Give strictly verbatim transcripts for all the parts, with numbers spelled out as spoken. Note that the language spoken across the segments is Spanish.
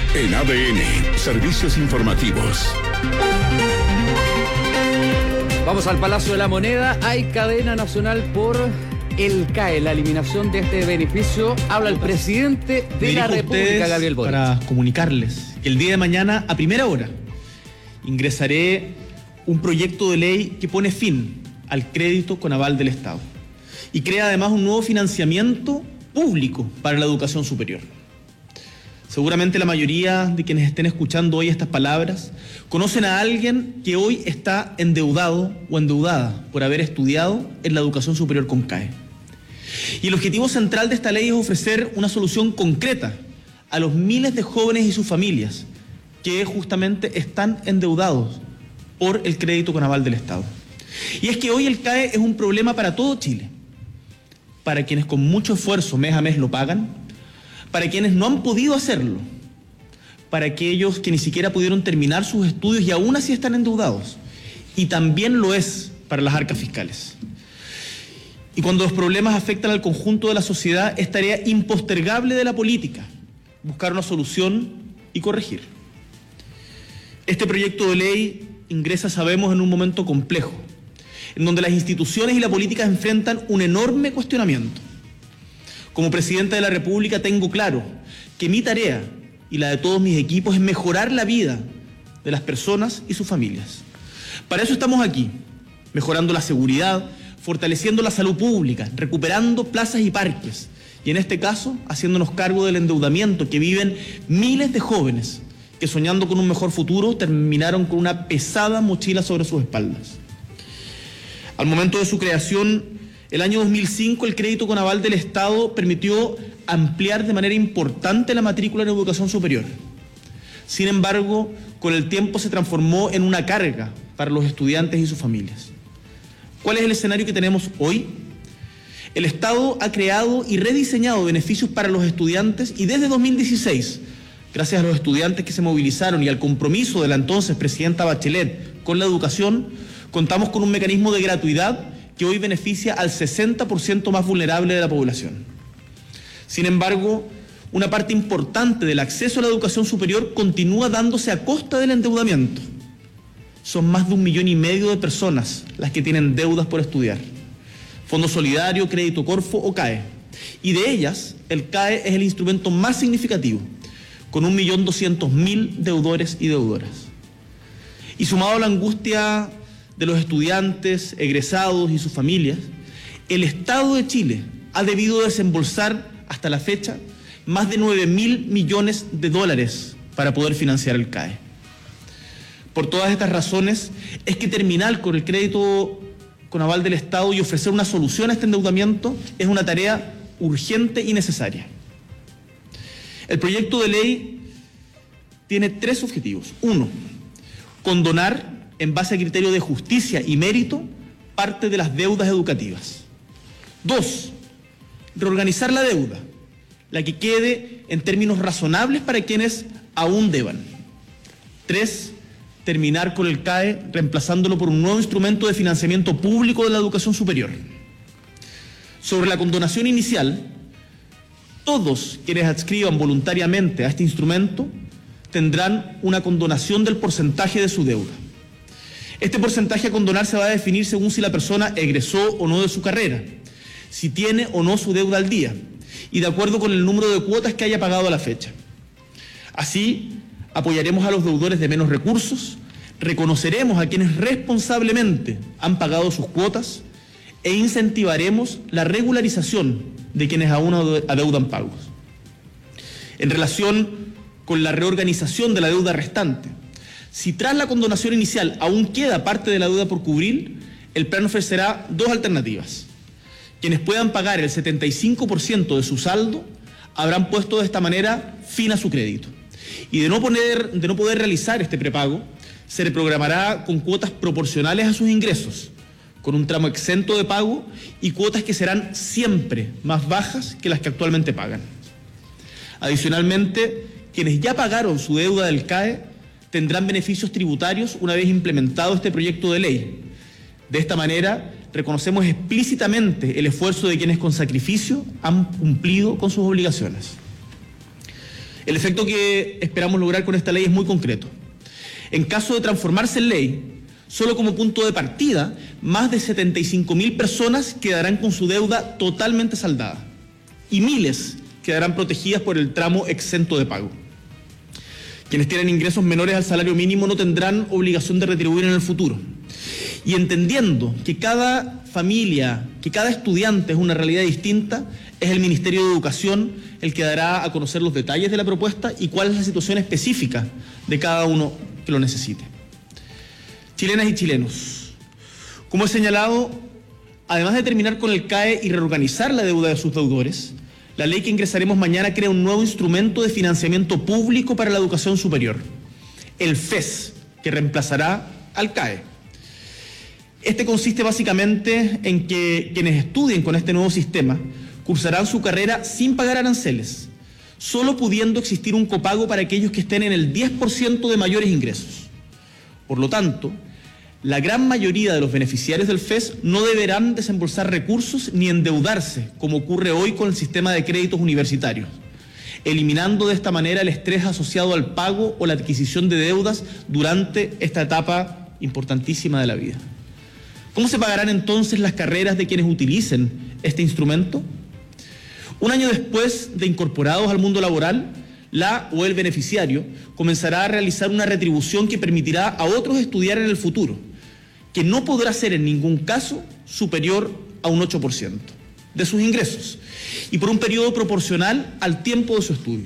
En A D N, Servicios Informativos. Vamos al Palacio de la Moneda. Hay cadena nacional por el C A E, la eliminación de este beneficio. Habla el presidente de la República, Gabriel Boric. Para comunicarles que el día de mañana, a primera hora, ingresaré un proyecto de ley que pone fin al crédito con aval del Estado y crea además un nuevo financiamiento público para la educación superior. Seguramente la mayoría de quienes estén escuchando hoy estas palabras conocen a alguien que hoy está endeudado o endeudada por haber estudiado en la educación superior con C A E. Y el objetivo central de esta ley es ofrecer una solución concreta a los miles de jóvenes y sus familias que justamente están endeudados por el crédito con aval del Estado. Y es que hoy el C A E es un problema para todo Chile, para quienes con mucho esfuerzo mes a mes lo pagan, para quienes no han podido hacerlo, para aquellos que ni siquiera pudieron terminar sus estudios y aún así están endeudados, y también lo es para las arcas fiscales. Y cuando los problemas afectan al conjunto de la sociedad, es tarea impostergable de la política buscar una solución y corregir. Este proyecto de ley ingresa, sabemos, en un momento complejo, en donde las instituciones y la política enfrentan un enorme cuestionamiento. Como presidente de la República tengo claro que mi tarea y la de todos mis equipos es mejorar la vida de las personas y sus familias. Para eso estamos aquí, mejorando la seguridad, fortaleciendo la salud pública, recuperando plazas y parques, y en este caso haciéndonos cargo del endeudamiento que viven miles de jóvenes que, soñando con un mejor futuro, terminaron con una pesada mochila sobre sus espaldas. Al momento de su creación, el año dos mil cinco, el crédito con aval del Estado permitió ampliar de manera importante la matrícula en educación superior. Sin embargo, con el tiempo se transformó en una carga para los estudiantes y sus familias. ¿Cuál es el escenario que tenemos hoy? El Estado ha creado y rediseñado beneficios para los estudiantes y desde dos mil dieciséis, gracias a los estudiantes que se movilizaron y al compromiso de la entonces presidenta Bachelet con la educación, contamos con un mecanismo de gratuidad que hoy beneficia al sesenta por ciento más vulnerable de la población. Sin embargo, una parte importante del acceso a la educación superior continúa dándose a costa del endeudamiento. Son más de un millón y medio de personas las que tienen deudas por estudiar. Fondo Solidario, Crédito Corfo o C A E. Y de ellas, el C A E es el instrumento más significativo, con un millón doscientos mil deudores y deudoras. Y sumado a la angustia de los estudiantes, egresados y sus familias, el Estado de Chile ha debido desembolsar hasta la fecha más de nueve mil millones de dólares para poder financiar el C A E. Por todas estas razones es que terminar con el crédito con aval del Estado y ofrecer una solución a este endeudamiento es una tarea urgente y necesaria. El proyecto de ley tiene tres objetivos. Uno, condonar en base a criterio de justicia y mérito parte de las deudas educativas. Dos, reorganizar la deuda, la que quede en términos razonables para quienes aún deban. Tres, terminar con el C A E reemplazándolo por un nuevo instrumento de financiamiento público de la educación superior. Sobre la condonación inicial, todos quienes adscriban voluntariamente a este instrumento tendrán una condonación del porcentaje de su deuda. Este porcentaje a condonar se va a definir según si la persona egresó o no de su carrera, si tiene o no su deuda al día, y de acuerdo con el número de cuotas que haya pagado a la fecha. Así, apoyaremos a los deudores de menos recursos, reconoceremos a quienes responsablemente han pagado sus cuotas e incentivaremos la regularización de quienes aún adeudan pagos. En relación con la reorganización de la deuda restante, si tras la condonación inicial aún queda parte de la deuda por cubrir, el plan ofrecerá dos alternativas. Quienes puedan pagar el setenta y cinco por ciento de su saldo habrán puesto de esta manera fin a su crédito. Y de no, poner, de no poder realizar este prepago, se reprogramará con cuotas proporcionales a sus ingresos, con un tramo exento de pago y cuotas que serán siempre más bajas que las que actualmente pagan. Adicionalmente, quienes ya pagaron su deuda del C A E tendrán beneficios tributarios una vez implementado este proyecto de ley. De esta manera, reconocemos explícitamente el esfuerzo de quienes con sacrificio han cumplido con sus obligaciones. El efecto que esperamos lograr con esta ley es muy concreto. En caso de transformarse en ley, solo como punto de partida, más de setenta y cinco mil personas quedarán con su deuda totalmente saldada y miles quedarán protegidas por el tramo exento de pago. Quienes tienen ingresos menores al salario mínimo no tendrán obligación de retribuir en el futuro. Y entendiendo que cada familia, que cada estudiante es una realidad distinta, es el Ministerio de Educación el que dará a conocer los detalles de la propuesta y cuál es la situación específica de cada uno que lo necesite. Chilenas y chilenos, como he señalado, además de terminar con el C A E y reorganizar la deuda de sus deudores, la ley que ingresaremos mañana crea un nuevo instrumento de financiamiento público para la educación superior, el F E S, que reemplazará al C A E. Este consiste básicamente en que quienes estudien con este nuevo sistema cursarán su carrera sin pagar aranceles, solo pudiendo existir un copago para aquellos que estén en el diez por ciento de mayores ingresos. Por lo tanto, la gran mayoría de los beneficiarios del F E S no deberán desembolsar recursos ni endeudarse, como ocurre hoy con el sistema de créditos universitarios, eliminando de esta manera el estrés asociado al pago o la adquisición de deudas durante esta etapa importantísima de la vida. ¿Cómo se pagarán entonces las carreras de quienes utilicen este instrumento? Un año después de incorporados al mundo laboral, la o el beneficiario comenzará a realizar una retribución que permitirá a otros estudiar en el futuro, que no podrá ser en ningún caso superior a un ocho por ciento de sus ingresos y por un periodo proporcional al tiempo de su estudio.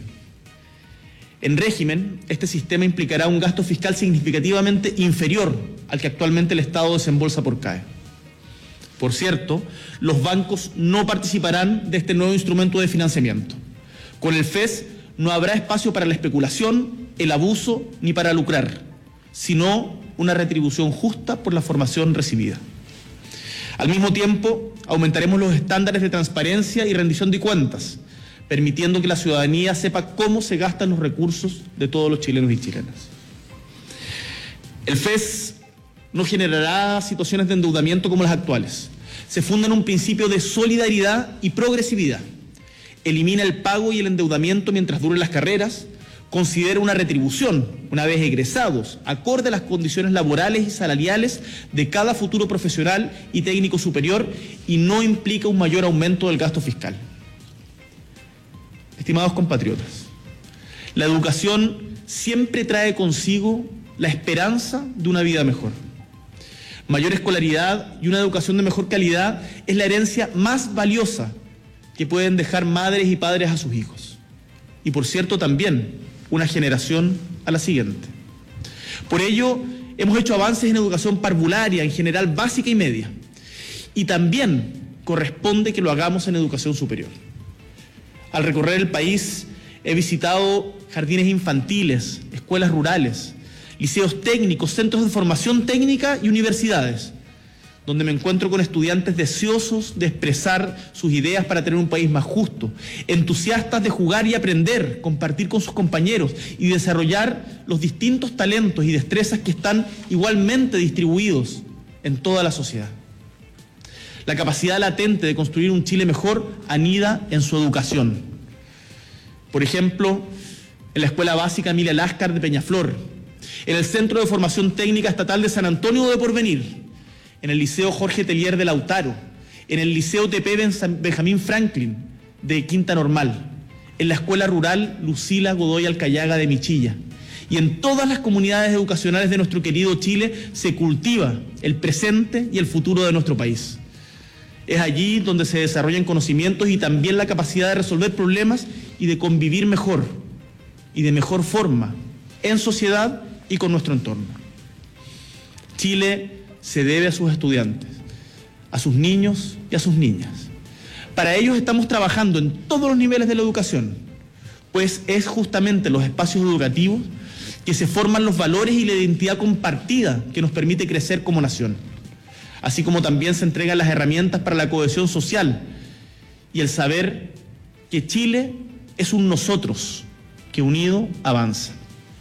En régimen, este sistema implicará un gasto fiscal significativamente inferior al que actualmente el Estado desembolsa por C A E. Por cierto, los bancos no participarán de este nuevo instrumento de financiamiento. Con el F E S no habrá espacio para la especulación, el abuso ni para lucrar, sino una retribución justa por la formación recibida. Al mismo tiempo, aumentaremos los estándares de transparencia y rendición de cuentas, permitiendo que la ciudadanía sepa cómo se gastan los recursos de todos los chilenos y chilenas. El F E S no generará situaciones de endeudamiento como las actuales. Se funda en un principio de solidaridad y progresividad. Elimina el pago y el endeudamiento mientras duren las carreras, considera una retribución, una vez egresados, acorde a las condiciones laborales y salariales de cada futuro profesional y técnico superior y no implica un mayor aumento del gasto fiscal. Estimados compatriotas, la educación siempre trae consigo la esperanza de una vida mejor. Mayor escolaridad y una educación de mejor calidad es la herencia más valiosa que pueden dejar madres y padres a sus hijos. Y por cierto también una generación a la siguiente. Por ello, hemos hecho avances en educación parvularia, en general básica y media. Y también corresponde que lo hagamos en educación superior. Al recorrer el país, he visitado jardines infantiles, escuelas rurales, liceos técnicos, centros de formación técnica y universidades, donde me encuentro con estudiantes deseosos de expresar sus ideas para tener un país más justo, entusiastas de jugar y aprender, compartir con sus compañeros y desarrollar los distintos talentos y destrezas que están igualmente distribuidos en toda la sociedad. La capacidad latente de construir un Chile mejor anida en su educación. Por ejemplo, en la Escuela Básica Emilia Láscar de Peñaflor, en el Centro de Formación Técnica Estatal de San Antonio de Porvenir, en el Liceo Jorge Tellier de Lautaro, en el Liceo T P Benjamín Franklin de Quinta Normal, en la Escuela Rural Lucila Godoy Alcayaga de Michilla. Y en todas las comunidades educacionales de nuestro querido Chile se cultiva el presente y el futuro de nuestro país. Es allí donde se desarrollan conocimientos y también la capacidad de resolver problemas y de convivir mejor y de mejor forma en sociedad y con nuestro entorno. Chile se debe a sus estudiantes, a sus niños y a sus niñas. Para ellos estamos trabajando en todos los niveles de la educación, pues es justamente en los espacios educativos que se forman los valores y la identidad compartida que nos permite crecer como nación, así como también se entregan las herramientas para la cohesión social y el saber que Chile es un nosotros que unido avanza.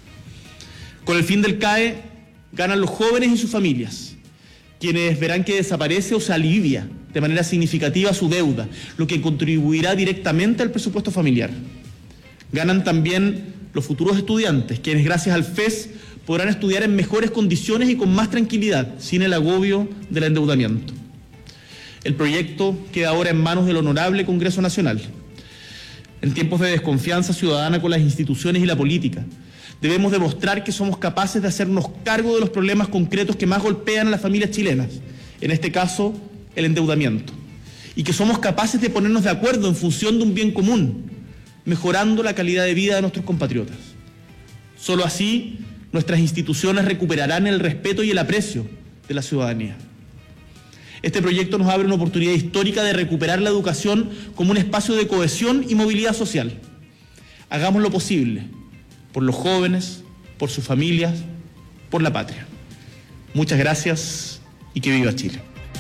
Con el fin del C A E ganan los jóvenes y sus familias, quienes verán que desaparece o se alivia de manera significativa su deuda, lo que contribuirá directamente al presupuesto familiar. Ganan también los futuros estudiantes, quienes gracias al F E S podrán estudiar en mejores condiciones y con más tranquilidad, sin el agobio del endeudamiento. El proyecto queda ahora en manos del Honorable Congreso Nacional. En tiempos de desconfianza ciudadana con las instituciones y la política, debemos demostrar que somos capaces de hacernos cargo de los problemas concretos que más golpean a las familias chilenas, en este caso, el endeudamiento, y que somos capaces de ponernos de acuerdo en función de un bien común, mejorando la calidad de vida de nuestros compatriotas. Solo así, nuestras instituciones recuperarán el respeto y el aprecio de la ciudadanía. Este proyecto nos abre una oportunidad histórica de recuperar la educación como un espacio de cohesión y movilidad social. Hagamos lo posible por los jóvenes, por sus familias, por la patria. Muchas gracias y que viva Chile.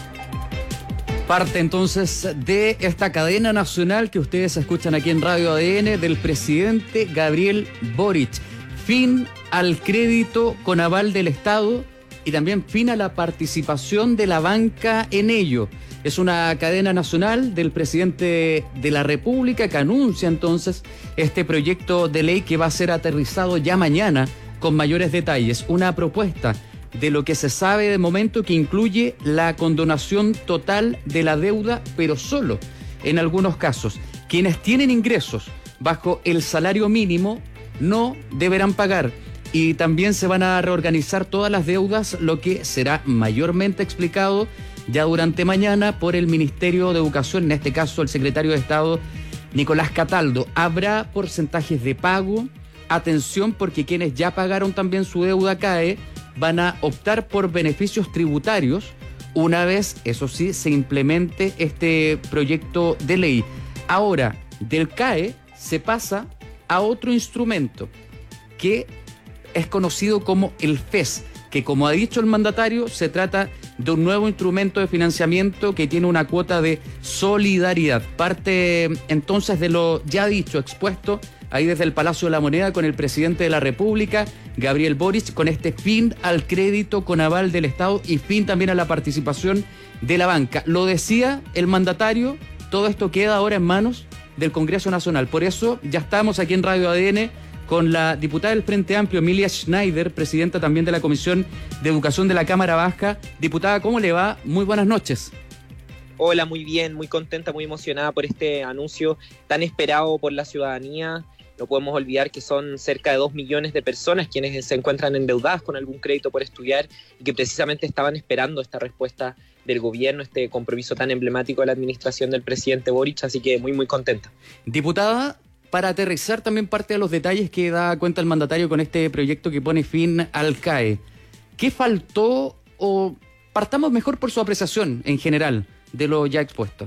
Parte entonces de esta cadena nacional que ustedes escuchan aquí en Radio A D N del presidente Gabriel Boric. Fin al crédito con aval del Estado y también fin a la participación de la banca en ello. Es una cadena nacional del presidente de la República que anuncia entonces este proyecto de ley que va a ser aterrizado ya mañana con mayores detalles. Una propuesta de lo que se sabe de momento que incluye la condonación total de la deuda, pero solo en algunos casos. Quienes tienen ingresos bajo el salario mínimo no deberán pagar. Y también se van a reorganizar todas las deudas, lo que será mayormente explicado ya durante mañana por el Ministerio de Educación, en este caso el secretario de Estado Nicolás Cataldo. Habrá porcentajes de pago, atención porque quienes ya pagaron también su deuda C A E van a optar por beneficios tributarios una vez, eso sí, se implemente este proyecto de ley. Ahora, del C A E se pasa a otro instrumento que es conocido como el F E S, que como ha dicho el mandatario, se trata de un nuevo instrumento de financiamiento que tiene una cuota de solidaridad. Parte entonces de lo ya dicho, expuesto ahí desde el Palacio de la Moneda con el presidente de la República, Gabriel Boric, con este fin al crédito con aval del Estado y fin también a la participación de la banca. Lo decía el mandatario, todo esto queda ahora en manos del Congreso Nacional. Por eso ya estamos aquí en Radio A D N con la diputada del Frente Amplio, Emilia Schneider, presidenta también de la Comisión de Educación de la Cámara Baja. Diputada, ¿cómo le va? Muy buenas noches. Hola, muy bien, muy contenta, muy emocionada por este anuncio tan esperado por la ciudadanía. No podemos olvidar que son cerca de dos millones de personas quienes se encuentran endeudadas con algún crédito por estudiar y que precisamente estaban esperando esta respuesta del gobierno, este compromiso tan emblemático de la administración del presidente Boric, así que muy, muy contenta. Diputada, para aterrizar también parte de los detalles que da cuenta el mandatario con este proyecto que pone fin al C A E, ¿qué faltó o partamos mejor por su apreciación en general de lo ya expuesto?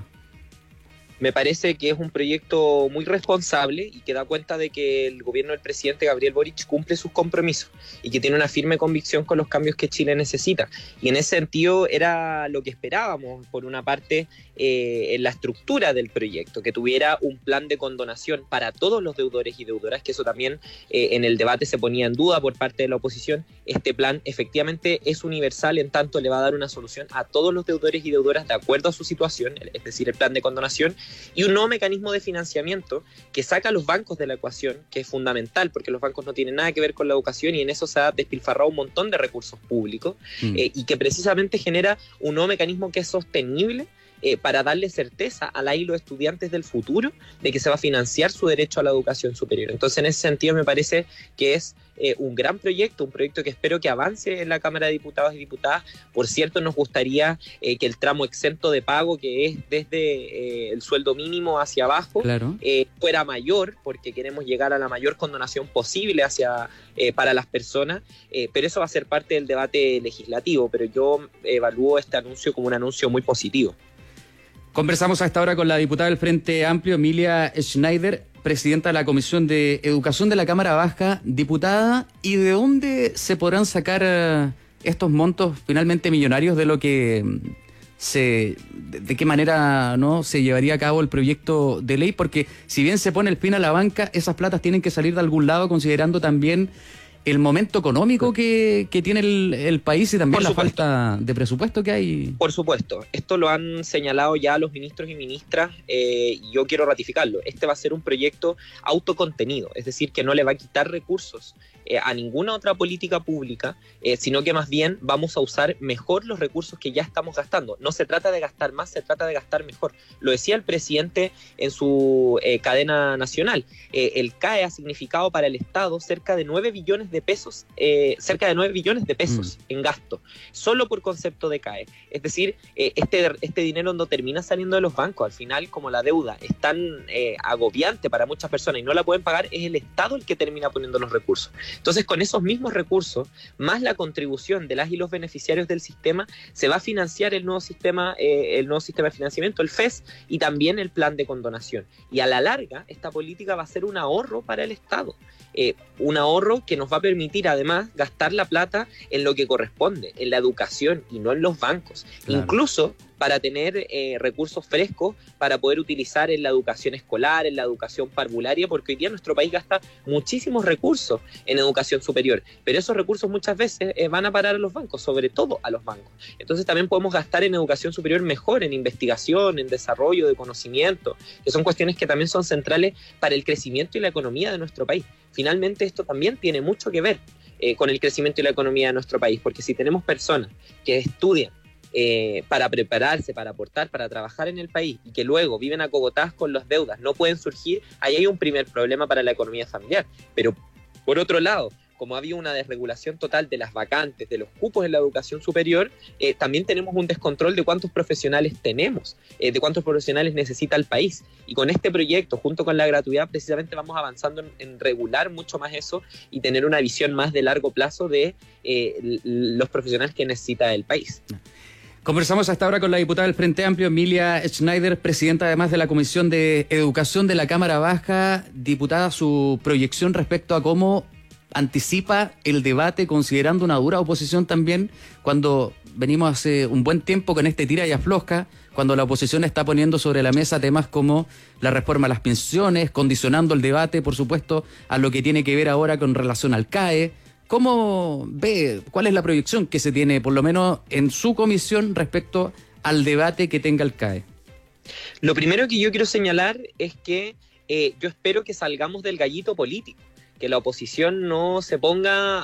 Me parece que es un proyecto muy responsable y que da cuenta de que el gobierno del presidente Gabriel Boric cumple sus compromisos y que tiene una firme convicción con los cambios que Chile necesita. Y en ese sentido era lo que esperábamos, por una parte, eh, en la estructura del proyecto, que tuviera un plan de condonación para todos los deudores y deudoras, que eso también eh, en el debate se ponía en duda por parte de la oposición. Este plan efectivamente es universal, en tanto le va a dar una solución a todos los deudores y deudoras de acuerdo a su situación, es decir, el plan de condonación, y un nuevo mecanismo de financiamiento que saca a los bancos de la ecuación, que es fundamental porque los bancos no tienen nada que ver con la educación y en eso se ha despilfarrado un montón de recursos públicos, mm. eh, y que precisamente genera un nuevo mecanismo que es sostenible eh, para darle certeza a la y los estudiantes del futuro de que se va a financiar su derecho a la educación superior. Entonces, en ese sentido me parece que es eh, un gran proyecto, un proyecto que espero que avance en la Cámara de Diputados y Diputadas. Por cierto, nos gustaría eh, que el tramo exento de pago, que es desde eh, el sueldo mínimo hacia abajo, claro. eh, fuera mayor, porque queremos llegar a la mayor condonación posible hacia eh, para las personas, eh, pero eso va a ser parte del debate legislativo, pero yo evalúo este anuncio como un anuncio muy positivo. Conversamos a esta hora con la diputada del Frente Amplio, Emilia Schneider, presidenta de la Comisión de Educación de la Cámara Baja. Diputada, ¿y de dónde se podrán sacar uh, estos montos finalmente millonarios de lo que se, de, de qué manera no se llevaría a cabo el proyecto de ley? Porque si bien se pone el fin a la banca, esas platas tienen que salir de algún lado, considerando también el momento económico que, que tiene el, el país y también Por la supuesto. falta de presupuesto que hay. Por supuesto, esto lo han señalado ya los ministros y ministras eh, y yo quiero ratificarlo. Este va a ser un proyecto autocontenido, es decir, que no le va a quitar recursos eh, a ninguna otra política pública, eh, sino que más bien vamos a usar mejor los recursos que ya estamos gastando. No se trata de gastar más, se trata de gastar mejor. Lo decía el presidente en su eh, cadena nacional. Eh, el C A E ha significado para el Estado cerca de nueve billones de pesos, eh, cerca de nueve billones de pesos mm. en gasto, solo por concepto de C A E. Es decir, eh, este, este dinero no termina saliendo de los bancos. Al final, como la deuda es tan eh, agobiante para muchas personas y no la pueden pagar, es el Estado el que termina poniendo los recursos. Entonces, con esos mismos recursos, más la contribución de las y los beneficiarios del sistema, se va a financiar el nuevo sistema, eh, el nuevo sistema de financiamiento, el F E S, y también el plan de condonación. Y a la larga, esta política va a ser un ahorro para el Estado. Eh, un ahorro que nos va a permitir además gastar la plata en lo que corresponde, en la educación y no en los bancos. Claro. Incluso para tener eh, recursos frescos para poder utilizar en la educación escolar, en la educación parvularia, porque hoy día nuestro país gasta muchísimos recursos en educación superior, pero esos recursos muchas veces eh, van a parar a los bancos, sobre todo a los bancos. Entonces también podemos gastar en educación superior mejor, en investigación, en desarrollo de conocimiento, que son cuestiones que también son centrales para el crecimiento y la economía de nuestro país. Finalmente esto también tiene mucho que ver eh, con el crecimiento y la economía de nuestro país, porque si tenemos personas que estudian Eh, para prepararse, para aportar, para trabajar en el país y que luego viven acogotadas con las deudas, no pueden surgir, ahí hay un primer problema para la economía familiar. Pero por otro lado, como ha habido una desregulación total de las vacantes, de los cupos en la educación superior, eh, también tenemos un descontrol de cuántos profesionales tenemos, eh, de cuántos profesionales necesita el país. Y con este proyecto, junto con la gratuidad, precisamente vamos avanzando en, en regular mucho más eso y tener una visión más de largo plazo de eh, los profesionales que necesita el país. Conversamos hasta ahora con la diputada del Frente Amplio, Emilia Schneider, presidenta además de la Comisión de Educación de la Cámara Baja. Diputada, su proyección respecto a cómo anticipa el debate, considerando una dura oposición también, cuando venimos hace un buen tiempo con este tira y afloja, cuando la oposición está poniendo sobre la mesa temas como la reforma a las pensiones, condicionando el debate, por supuesto, a lo que tiene que ver ahora con relación al C A E. ¿Cómo ve, cuál es la proyección que se tiene, por lo menos en su comisión, respecto al debate que tenga el C A E? Lo primero que yo quiero señalar es que eh, yo espero que salgamos del gallito político, que la oposición no se ponga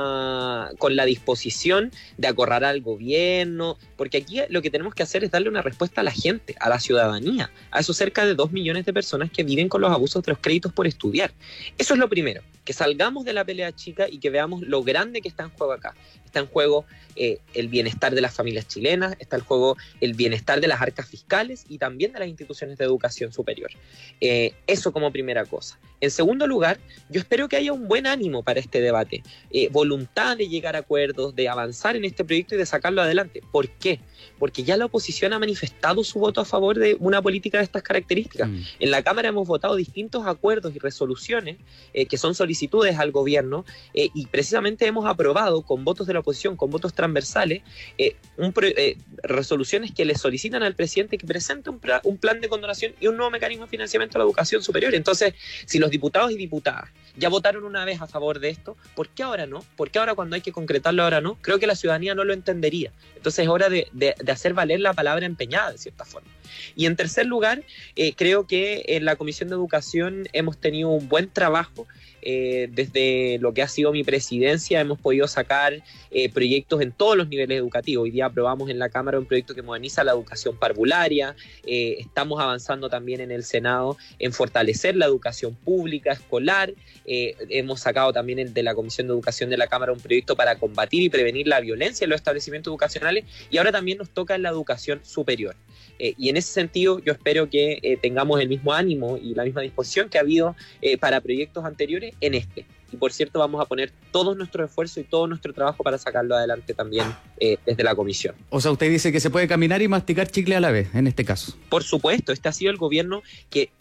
a, con la disposición de acorralar al gobierno, porque aquí lo que tenemos que hacer es darle una respuesta a la gente, a la ciudadanía, a esos cerca de dos millones de personas que viven con los abusos de los créditos por estudiar. Eso es lo primero, que salgamos de la pelea chica y que veamos lo grande que está en juego acá. Está en juego eh, el bienestar de las familias chilenas, está en juego el bienestar de las arcas fiscales y también de las instituciones de educación superior. Eh, eso como primera cosa. En segundo lugar, yo espero que haya un buen ánimo para este debate, eh, voluntad de llegar a acuerdos, de avanzar en este proyecto y de sacarlo adelante. ¿Por qué? Porque ya la oposición ha manifestado su voto a favor de una política de estas características. Mm. En la Cámara hemos votado distintos acuerdos y resoluciones eh, que son solicitudes al gobierno eh, y precisamente hemos aprobado con votos de la oposición, con votos transversales, eh, un pro, eh, resoluciones que le solicitan al presidente que presente un, pla, un plan de condonación y un nuevo mecanismo de financiamiento a la educación superior. Entonces, si los diputados y diputadas ya votaron una vez a favor de esto, ¿por qué ahora no? ¿Por qué ahora cuando hay que concretarlo ahora no? Creo que la ciudadanía no lo entendería. Entonces es hora de, de, de hacer valer la palabra empeñada, de cierta forma. Y en tercer lugar, eh, creo que en la Comisión de Educación hemos tenido un buen trabajo. Eh, desde lo que ha sido mi presidencia hemos podido sacar eh, proyectos en todos los niveles educativos. Hoy día aprobamos en la Cámara un proyecto que moderniza la educación parvularia, eh, estamos avanzando también en el Senado en fortalecer la educación pública, escolar, eh, hemos sacado también el de la Comisión de Educación de la Cámara un proyecto para combatir y prevenir la violencia en los establecimientos educacionales y ahora también nos toca en la educación superior. Eh, y en ese sentido yo espero que eh, tengamos el mismo ánimo y la misma disposición que ha habido eh, para proyectos anteriores en este. Y por cierto vamos a poner todos nuestros esfuerzos y todo nuestro trabajo para sacarlo adelante también eh, desde la comisión. O sea, usted dice que se puede caminar y masticar chicle a la vez, en este caso. Por supuesto, este ha sido el gobierno que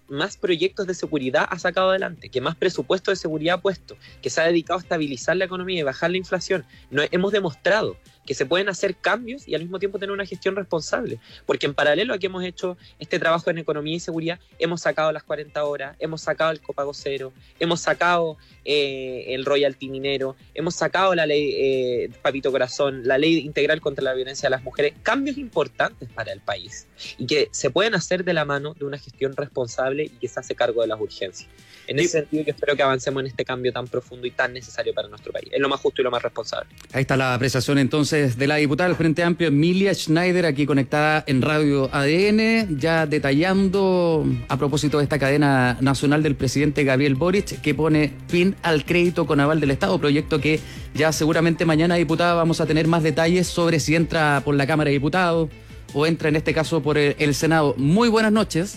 más proyectos de seguridad ha sacado adelante, que más presupuesto de seguridad ha puesto, que se ha dedicado a estabilizar la economía y bajar la inflación. No, hemos demostrado que se pueden hacer cambios y al mismo tiempo tener una gestión responsable, porque en paralelo a que hemos hecho este trabajo en economía y seguridad, hemos sacado las cuarenta horas, hemos sacado el copago cero, hemos sacado eh, el royalty minero, hemos sacado la ley eh, Papito Corazón, la ley integral contra la violencia de las mujeres, cambios importantes para el país y que se pueden hacer de la mano de una gestión responsable y que se hace cargo de las urgencias. En ese sentido, yo espero que avancemos en este cambio tan profundo y tan necesario para nuestro país. Es lo más justo y lo más responsable. Ahí está la apreciación entonces de la diputada del Frente Amplio, Emilia Schneider, aquí conectada en Radio A D N, ya detallando a propósito de esta cadena nacional del presidente Gabriel Boric, que pone fin al crédito con aval del Estado, proyecto que ya seguramente mañana, diputada, vamos a tener más detalles sobre si entra por la Cámara de Diputados o entra en este caso por el, el Senado. Muy buenas noches.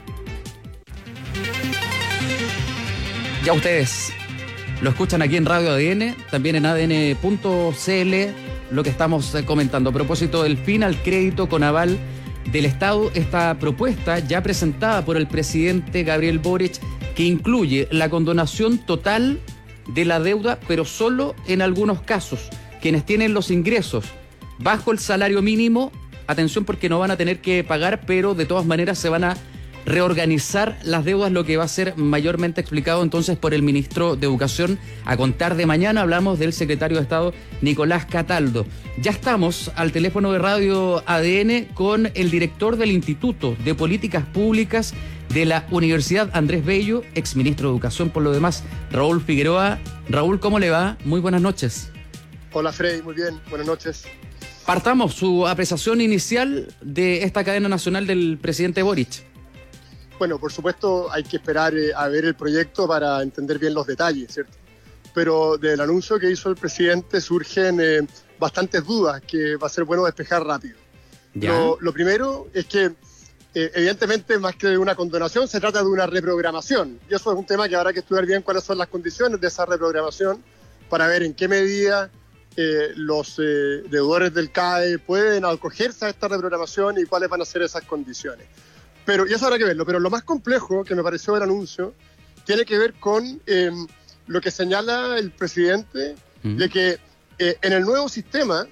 Ya ustedes lo escuchan aquí en Radio A D N, también en A D N punto C L, lo que estamos comentando. A propósito del fin al crédito con aval del Estado, esta propuesta ya presentada por el presidente Gabriel Boric, que incluye la condonación total de la deuda, pero solo en algunos casos. Quienes tienen los ingresos bajo el salario mínimo, atención porque no van a tener que pagar, pero de todas maneras se van a reorganizar las deudas, lo que va a ser mayormente explicado entonces por el ministro de Educación a contar de mañana. Hablamos del secretario de Estado Nicolás Cataldo. Ya estamos al teléfono de Radio A D N con el director del Instituto de Políticas Públicas de la Universidad Andrés Bello, exministro de Educación por lo demás, Raúl Figueroa. Raúl, ¿cómo le va? Muy buenas noches. Hola Freddy, muy bien, buenas noches. Partamos su apreciación inicial de esta cadena nacional del presidente Boric. Bueno, por supuesto hay que esperar eh, a ver el proyecto para entender bien los detalles, ¿cierto? Pero del anuncio que hizo el presidente surgen eh, bastantes dudas que va a ser bueno despejar rápido. Lo, lo primero es que, eh, evidentemente, más que de una condonación, se trata de una reprogramación. Y eso es un tema que habrá que estudiar bien cuáles son las condiciones de esa reprogramación para ver en qué medida eh, los eh, deudores del C A E pueden acogerse a esta reprogramación y cuáles van a ser esas condiciones. Pero, y eso habrá que verlo, pero lo más complejo que me pareció del anuncio tiene que ver con eh, lo que señala el presidente, mm. de que eh, en el nuevo sistema,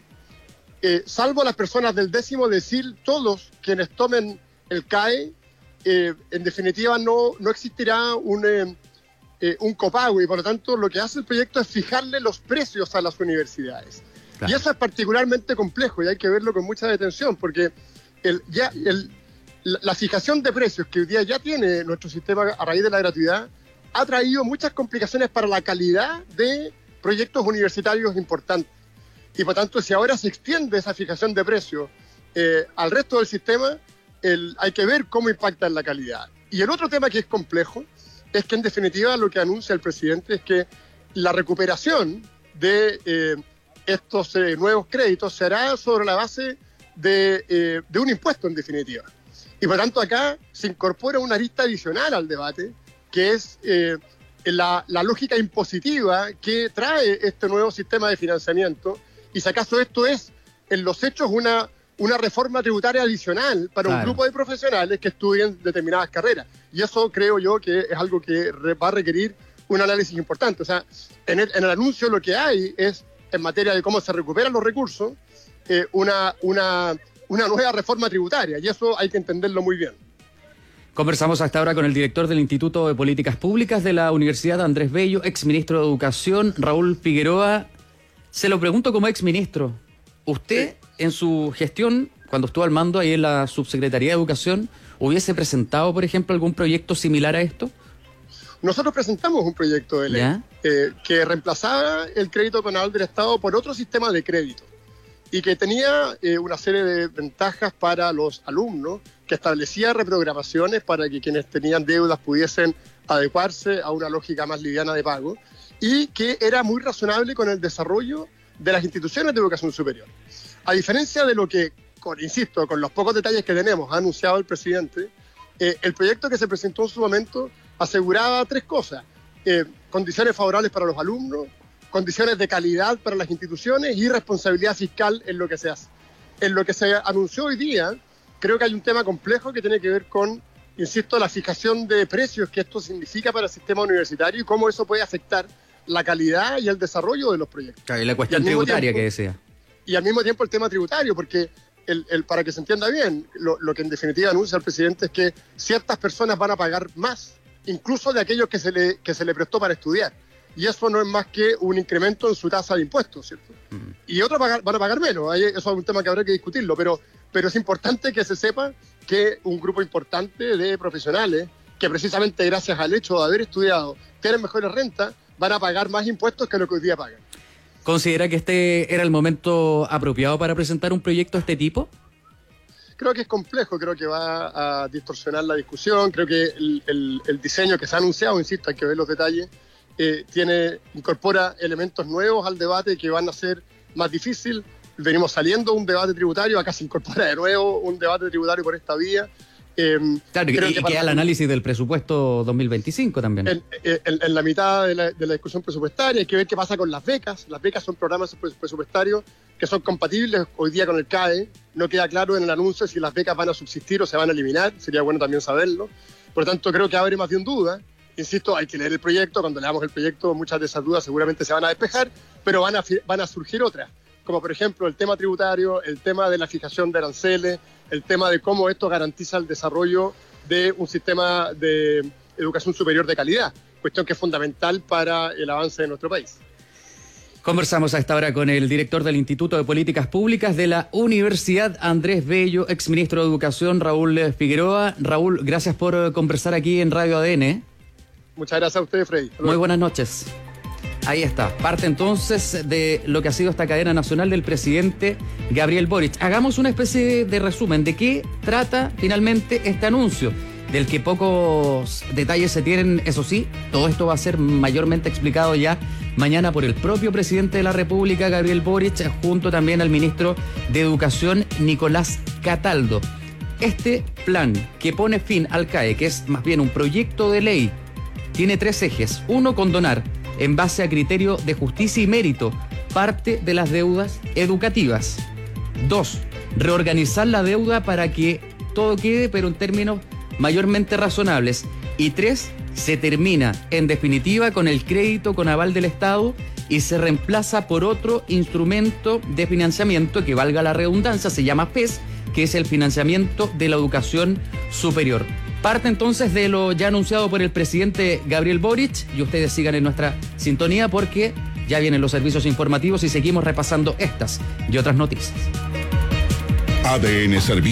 eh, salvo las personas del décimo decil, todos quienes tomen el C A E, eh, en definitiva no, no existirá un, eh, eh, un copago y por lo tanto lo que hace el proyecto es fijarle los precios a las universidades. Claro. Y eso es particularmente complejo y hay que verlo con mucha detención porque el, ya el la fijación de precios que hoy día ya tiene nuestro sistema a raíz de la gratuidad ha traído muchas complicaciones para la calidad de proyectos universitarios importantes. Y por tanto, si ahora se extiende esa fijación de precios eh, al resto del sistema, el, hay que ver cómo impacta en la calidad. Y el otro tema que es complejo es que en definitiva lo que anuncia el presidente es que la recuperación de eh, estos eh, nuevos créditos se hará sobre la base de, eh, de un impuesto en definitiva. Y por tanto acá se incorpora una arista adicional al debate, que es eh, la, la lógica impositiva que trae este nuevo sistema de financiamiento, y si acaso esto es, en los hechos, una, una reforma tributaria adicional para claro. un grupo de profesionales que estudien determinadas carreras. Y eso creo yo que es algo que re, va a requerir un análisis importante. O sea, en el, en el anuncio lo que hay es, en materia de cómo se recuperan los recursos, eh, una... una una nueva reforma tributaria, y eso hay que entenderlo muy bien. Conversamos hasta ahora con el director del Instituto de Políticas Públicas de la Universidad Andrés Bello, exministro de Educación, Raúl Figueroa. Se lo pregunto como exministro, ¿usted sí. en su gestión, cuando estuvo al mando ahí en la Subsecretaría de Educación, hubiese presentado, por ejemplo, algún proyecto similar a esto? Nosotros presentamos un proyecto de ley eh, que reemplazaba el crédito con aval del Estado por otro sistema de crédito, y que tenía eh, una serie de ventajas para los alumnos, que establecía reprogramaciones para que quienes tenían deudas pudiesen adecuarse a una lógica más liviana de pago, y que era muy razonable con el desarrollo de las instituciones de educación superior. A diferencia de lo que, con, insisto, con los pocos detalles que tenemos, ha anunciado el presidente, eh, el proyecto que se presentó en su momento aseguraba tres cosas: eh, condiciones favorables para los alumnos, condiciones de calidad para las instituciones y responsabilidad fiscal en lo que se hace. En lo que se anunció hoy día, creo que hay un tema complejo que tiene que ver con insisto, la fijación de precios que esto significa para el sistema universitario y cómo eso puede afectar la calidad y el desarrollo de los proyectos. Claro, y la cuestión y tributaria tiempo, que decía. Y al mismo tiempo el tema tributario, porque el, el, para que se entienda bien, lo, lo que en definitiva anuncia el presidente es que ciertas personas van a pagar más, incluso de aquellos que se le, que se le prestó para estudiar. Y eso no es más que un incremento en su tasa de impuestos, ¿cierto? Mm. Y otros pagar, van a pagar menos. Ahí, eso es un tema que habrá que discutirlo, pero, pero es importante que se sepa que un grupo importante de profesionales, que precisamente gracias al hecho de haber estudiado tienen mejores rentas, van a pagar más impuestos que lo que hoy día pagan. ¿Considera que este era el momento apropiado para presentar un proyecto de este tipo? Creo que es complejo, creo que va a distorsionar la discusión, creo que el, el, el diseño que se ha anunciado, insisto, hay que ver los detalles, eh, tiene, incorpora elementos nuevos al debate que van a ser más difícil. Venimos saliendo de un debate tributario, acá se incorpora de nuevo un debate tributario por esta vía. Eh, claro, y, y que queda el análisis del presupuesto dos mil veinticinco también. En, en, en la mitad de la, de la discusión presupuestaria hay que ver qué pasa con las becas. Las becas son programas presupuestarios que son compatibles hoy día con el C A E. No queda claro en el anuncio si las becas van a subsistir o se van a eliminar. Sería bueno también saberlo. Por lo tanto, creo que abre más de una duda. Insisto, hay que leer el proyecto. Cuando leamos el proyecto, muchas de esas dudas seguramente se van a despejar, pero van a, van a surgir otras, como por ejemplo el tema tributario, el tema de la fijación de aranceles, el tema de cómo esto garantiza el desarrollo de un sistema de educación superior de calidad, cuestión que es fundamental para el avance de nuestro país. Conversamos a esta hora con el director del Instituto de Políticas Públicas de la Universidad Andrés Bello, exministro de Educación Raúl Figueroa. Raúl, gracias por conversar aquí en Radio A D N. Muchas gracias a ustedes, Freddy. Muy buenas noches. Ahí está, parte entonces de lo que ha sido esta cadena nacional del presidente Gabriel Boric. Hagamos una especie de resumen de qué trata finalmente este anuncio, del que pocos detalles se tienen, eso sí, todo esto va a ser mayormente explicado ya mañana por el propio presidente de la República, Gabriel Boric, junto también al ministro de Educación, Nicolás Cataldo. Este plan que pone fin al C A E, que es más bien un proyecto de ley, tiene tres ejes. Uno, condonar en base a criterio de justicia y mérito parte de las deudas educativas. Dos, reorganizar la deuda para que todo quede, pero en términos mayormente razonables. Y tres, se termina en definitiva con el crédito con aval del Estado y se reemplaza por otro instrumento de financiamiento que, valga la redundancia, se llama F E S, que es el financiamiento de la educación superior. Parte entonces de lo ya anunciado por el presidente Gabriel Boric, y ustedes sigan en nuestra sintonía porque ya vienen los servicios informativos y seguimos repasando estas y otras noticias. A D N Servicios.